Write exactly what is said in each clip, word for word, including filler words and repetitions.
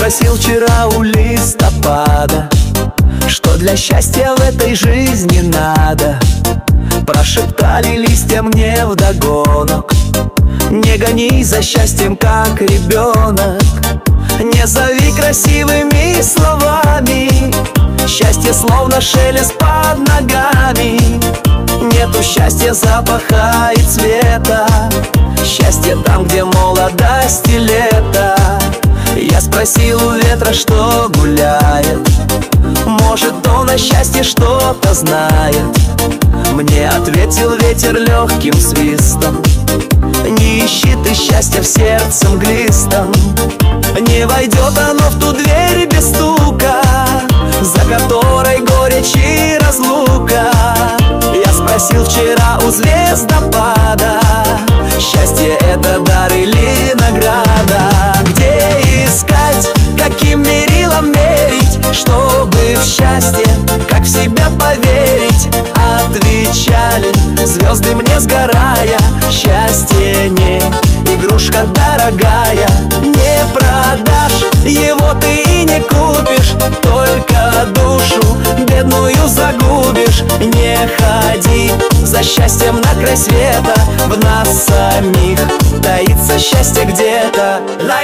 спросил вчера у листопада, что для счастья в этой жизни надо. Прошептали листья мне вдогонок: не гони за счастьем, как ребенок. Не зови красивыми словами, счастье словно шелест под ногами. Нету счастья запаха и цвета, счастье там, где молодость и лето. Я спросил у ветра, что гуляет, может, он о счастье что-то знает. Мне ответил ветер легким свистом: не ищи ты счастья в сердце мглистом. Не войдет оно в ту дверь без стука, за которой горечь и разлука. Я спросил вчера у звездопада: счастье это дар или награда? Где искать, каким мерилом мерить, чтобы в счастье, как в себя поверить? Отвечали звезды мне сгорая: счастье не игрушка дорогая. Не продашь его ты и не купишь, только душу бедную загубишь. Не ходи за счастьем на край света, в нас самих таится счастье где-то.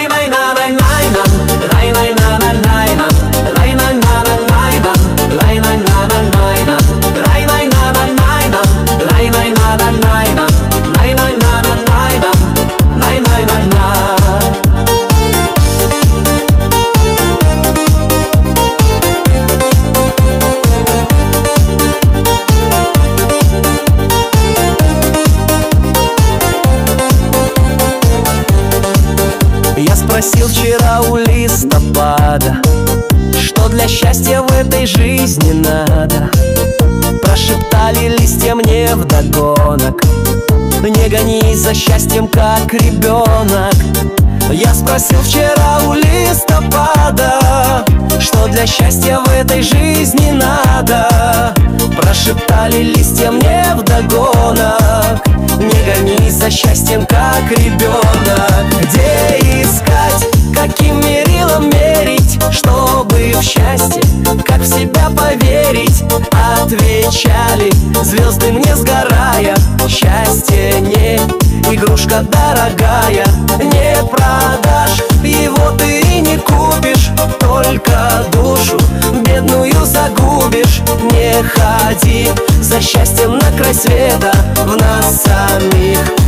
Я спросил вчера у листопада, что для счастья в этой жизни надо. Прошептали листья мне вдогонок: не гонись за счастьем, как ребенок. Я спросил вчера у листопада, что для счастья в этой жизни надо. Прошептали листья мне вдогонок: не гонись за счастьем, как ребенок. Где искать, каким мерилом мерить, чтобы в счастье, как в себя поверить? Отвечали звезды мне сгорая: счастье не игрушка дорогая. Не продашь его ты и не купишь, только душу бедную загубишь. Не ходи за счастьем на край света, в нас самих